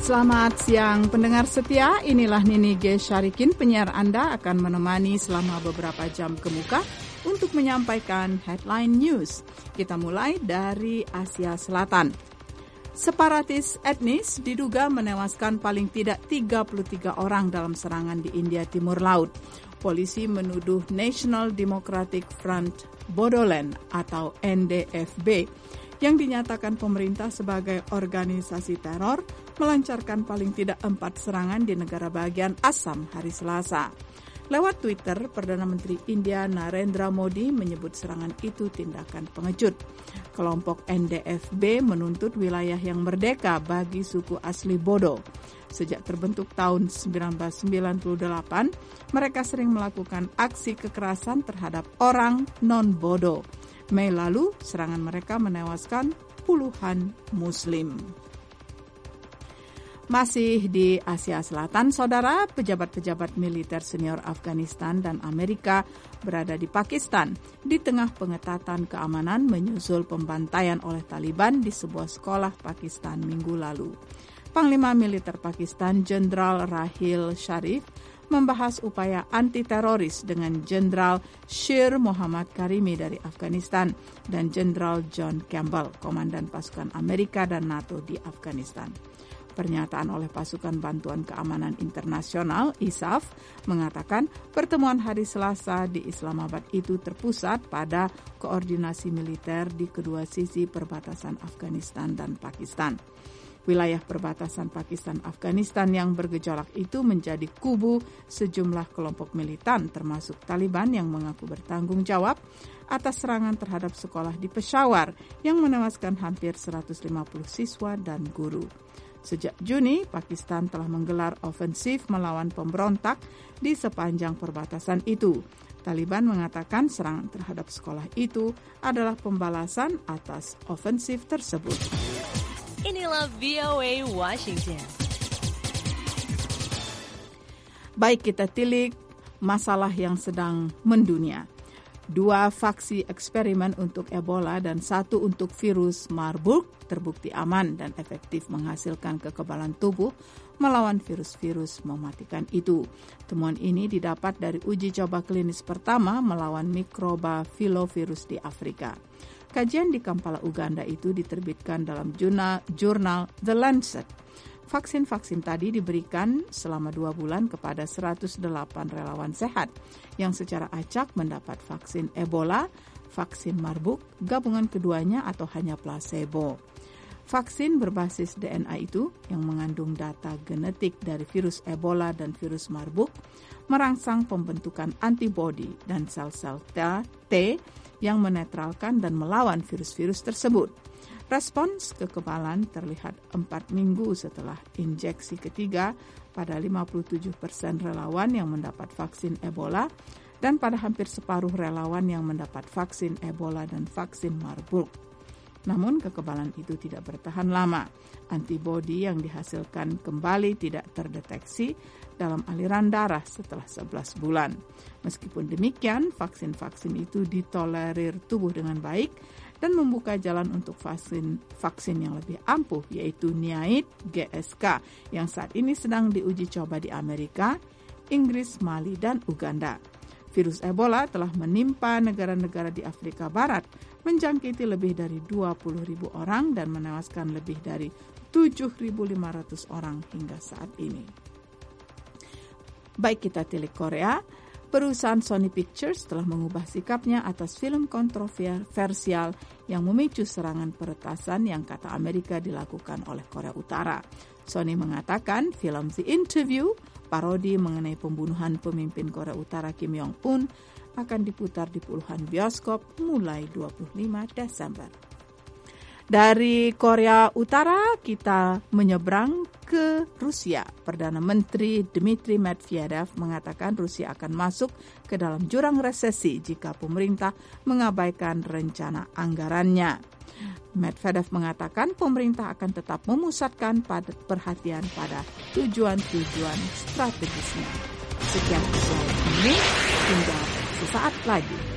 Selamat siang pendengar setia, inilah Nini G. Syarikin, penyiar Anda akan menemani selama beberapa jam ke muka untuk menyampaikan headline news. Kita mulai dari Asia Selatan. Separatis etnis diduga menewaskan paling tidak 33 orang dalam serangan di India Timur Laut. Polisi menuduh National Democratic Front Bodoland atau NDFB yang dinyatakan pemerintah sebagai organisasi teror melancarkan paling tidak 4 serangan di negara bagian Assam hari Selasa. Lewat Twitter, Perdana Menteri India Narendra Modi menyebut serangan itu tindakan pengecut. Kelompok NDFB menuntut wilayah yang merdeka bagi suku asli Bodo. Sejak terbentuk tahun 1998, mereka sering melakukan aksi kekerasan terhadap orang non-Bodo. Mei lalu, serangan mereka menewaskan puluhan Muslim. Masih di Asia Selatan, saudara, pejabat-pejabat militer senior Afghanistan dan Amerika berada di Pakistan di tengah pengetatan keamanan menyusul pembantaian oleh Taliban di sebuah sekolah Pakistan minggu lalu. Panglima Militer Pakistan Jenderal Rahil Sharif membahas upaya anti-teroris dengan Jenderal Sher Mohammad Karimi dari Afghanistan dan Jenderal John Campbell, Komandan Pasukan Amerika dan NATO di Afghanistan. Pernyataan oleh Pasukan Bantuan Keamanan Internasional ISAF mengatakan pertemuan hari Selasa di Islamabad itu terpusat pada koordinasi militer di kedua sisi perbatasan Afghanistan dan Pakistan. Wilayah perbatasan Pakistan-Afghanistan yang bergejolak itu menjadi kubu sejumlah kelompok militan termasuk Taliban yang mengaku bertanggung jawab atas serangan terhadap sekolah di Peshawar yang menewaskan hampir 150 siswa dan guru. Sejak Juni, Pakistan telah menggelar ofensif melawan pemberontak di sepanjang perbatasan itu. Taliban mengatakan serangan terhadap sekolah itu adalah pembalasan atas ofensif tersebut. Inilah VOA Washington. Baik, kita tilik masalah yang sedang mendunia. 2 faksi eksperimen untuk Ebola dan 1 untuk virus Marburg terbukti aman dan efektif menghasilkan kekebalan tubuh melawan virus-virus mematikan itu. Temuan ini didapat dari uji coba klinis pertama melawan mikroba filovirus di Afrika. Kajian di Kampala, Uganda itu diterbitkan dalam jurnal The Lancet. Vaksin-vaksin tadi diberikan selama 2 bulan kepada 108 relawan sehat yang secara acak mendapat vaksin Ebola, vaksin Marburg, gabungan keduanya atau hanya placebo. Vaksin berbasis DNA itu yang mengandung data genetik dari virus Ebola dan virus Marburg merangsang pembentukan antibodi dan sel-sel T yang menetralkan dan melawan virus-virus tersebut. Respons kekebalan terlihat 4 minggu setelah injeksi ketiga pada 57% relawan yang mendapat vaksin Ebola dan pada hampir separuh relawan yang mendapat vaksin Ebola dan vaksin Marburg. Namun kekebalan itu tidak bertahan lama. Antibodi yang dihasilkan kembali tidak terdeteksi dalam aliran darah setelah 11 bulan. Meskipun demikian, vaksin-vaksin itu ditolerir tubuh dengan baik dan membuka jalan untuk vaksin yang lebih ampuh, yaitu Niaid GSK yang saat ini sedang diuji coba di Amerika, Inggris, Mali, dan Uganda. Virus Ebola telah menimpa negara-negara di Afrika Barat, menjangkiti lebih dari 20.000 orang dan menewaskan lebih dari 7.500 orang hingga saat ini. Baik, kita tilik Korea. Perusahaan Sony Pictures telah mengubah sikapnya atas film kontroversial yang memicu serangan peretasan yang kata Amerika dilakukan oleh Korea Utara. Sony mengatakan film The Interview, parodi mengenai pembunuhan pemimpin Korea Utara Kim Jong-un, akan diputar di puluhan bioskop mulai 25 Desember. Dari Korea Utara kita menyeberang ke Rusia. Perdana Menteri Dmitry Medvedev mengatakan Rusia akan masuk ke dalam jurang resesi jika pemerintah mengabaikan rencana anggarannya. Medvedev mengatakan pemerintah akan tetap memusatkan perhatian pada tujuan-tujuan strategisnya. Sekian slide ini, hingga sesaat lagi.